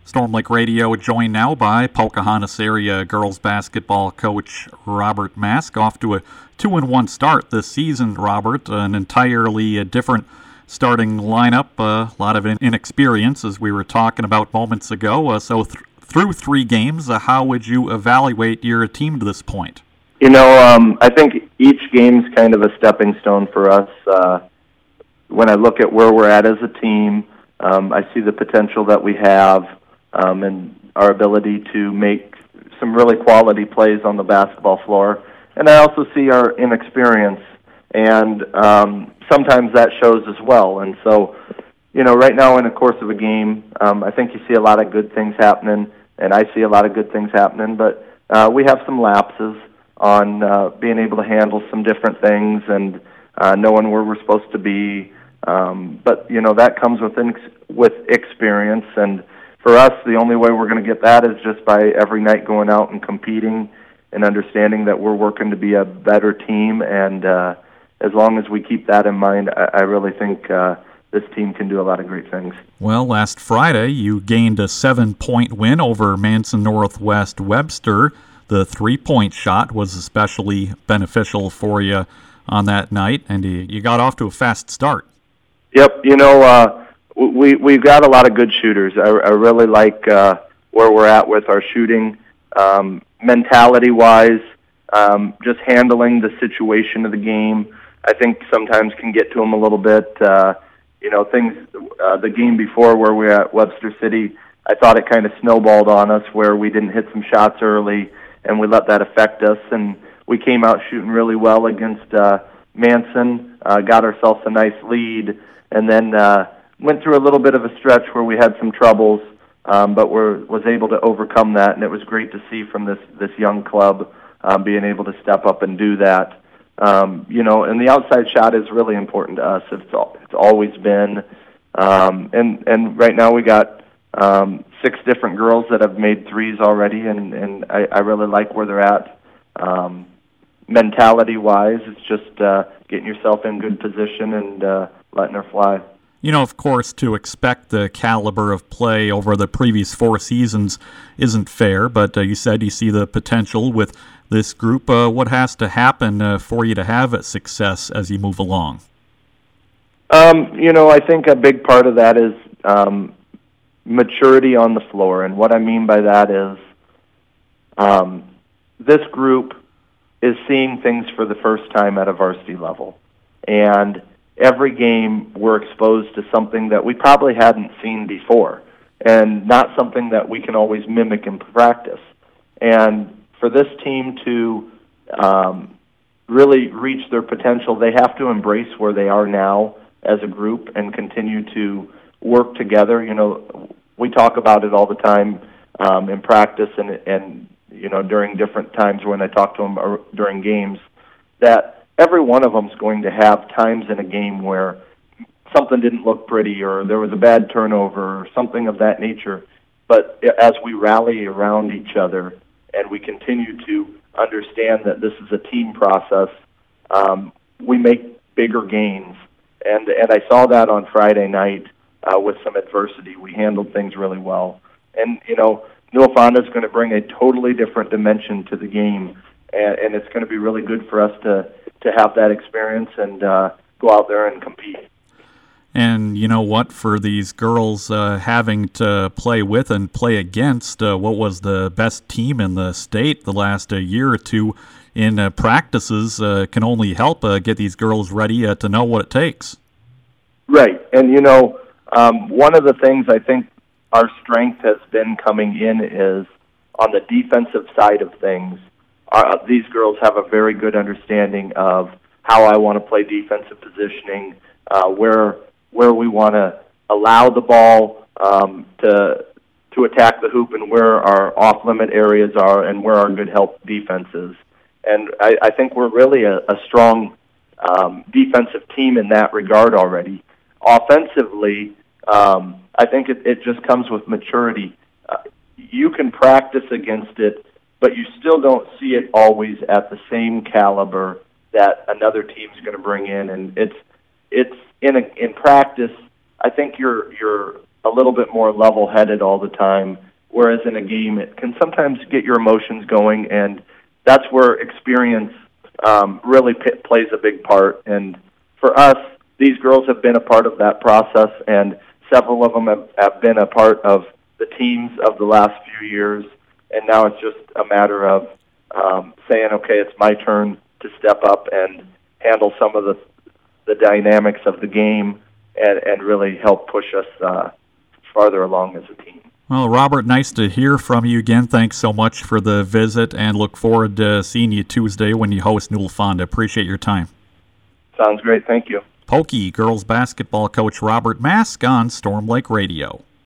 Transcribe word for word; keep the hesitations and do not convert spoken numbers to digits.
Storm Lake Radio joined now by Pocahontas area girls basketball coach Robert Mask. Off to a two and one start this season, Robert. An entirely uh, different starting lineup, uh, a lot of inexperience as we were talking about moments ago. Uh, so th- through three games, uh, how would you evaluate your team to this point? You know, um, I think each game's kind of a stepping stone for us. Uh, when I look at where we're at as a team, um, I see the potential that we have. Um, and our ability to make some really quality plays on the basketball floor. And I also see our inexperience, and um, sometimes that shows as well. And so, you know, right now in the course of a game, um, I think you see a lot of good things happening, and I see a lot of good things happening, but uh, we have some lapses on uh, being able to handle some different things and uh, knowing where we're supposed to be. Um, but, you know, that comes with, in- with experience, and for us, the only way we're going to get that is just by every night going out and competing and understanding that we're working to be a better team. And uh, as long as we keep that in mind, I, I really think uh, this team can do a lot of great things. Well, last Friday, you gained a seven-point win over Manson Northwest Webster. The three-point shot was especially beneficial for you on that night, and you, you got off to a fast start. Yep, you know, uh, We, we've got a lot of good shooters. I, I really like uh, where we're at with our shooting. Um, mentality-wise, um, just handling the situation of the game, I think sometimes can get to them a little bit. Uh, you know, things, uh, the game before where we were at Webster City, I thought it kind of snowballed on us where we didn't hit some shots early, and we let that affect us. And we came out shooting really well against uh, Manson, uh, got ourselves a nice lead, and then uh, went through a little bit of a stretch where we had some troubles, um, but were was able to overcome that, and it was great to see from this this young club um, being able to step up and do that. Um, you know, and the outside shot is really important to us. It's all, it's always been, um, and and right now we got um, six different girls that have made threes already, and and I, I really like where they're at. Um, mentality-wise, it's just uh, getting yourself in good position and uh, letting her fly. You know, of course, to expect the caliber of play over the previous four seasons isn't fair, but uh, you said you see the potential with this group. Uh, what has to happen uh, for you to have success as you move along? Um, you know, I think a big part of that is um, maturity on the floor, and what I mean by that is um, this group is seeing things for the first time at a varsity level, and every game we're exposed to something that we probably hadn't seen before and not something that we can always mimic in practice. And for this team to um, really reach their potential, they have to embrace where they are now as a group and continue to work together. You know, we talk about it all the time um, in practice and, and, you know, during different times when I talk to them during games, that every one of them is going to have times in a game where something didn't look pretty or there was a bad turnover or something of that nature. But as we rally around each other and we continue to understand that this is a team process, um, we make bigger gains. And and I saw that on Friday night uh, with some adversity. We handled things really well. And, you know, Newfoundland is going to bring a totally different dimension to the game, and, and it's going to be really good for us to to have that experience and uh, go out there and compete. And you know what, for these girls uh, having to play with and play against, uh, what was the best team in the state the last uh, year or two in uh, practices uh, can only help uh, get these girls ready uh, to know what it takes. Right. And, you know, um, one of the things I think our strength has been coming in is on the defensive side of things. Uh, these girls have a very good understanding of how I want to play defensive positioning, uh, where where we want to allow the ball um, to to attack the hoop, and where our off-limit areas are, and where our good help defense is. And I, I think we're really a, a strong um, defensive team in that regard already. Offensively, um, I think it, it just comes with maturity. Uh, you can practice against it, but you still don't see it always at the same caliber that another team's going to bring in. And it's it's in a, in practice, I think you're you're a little bit more level-headed all the time, whereas in a game it can sometimes get your emotions going, and that's where experience um, really p- plays a big part. And for us, these girls have been a part of that process, and several of them have, have been a part of the teams of the last few years, and now it's just a matter of um, saying, okay, it's my turn to step up and handle some of the the dynamics of the game and, and really help push us uh, farther along as a team. Well, Robert, nice to hear from you again. Thanks so much for the visit, and look forward to seeing you Tuesday when you host Newell Fonda. Appreciate your time. Sounds great. Thank you. Pokey girls basketball coach Robert Mask on Storm Lake Radio.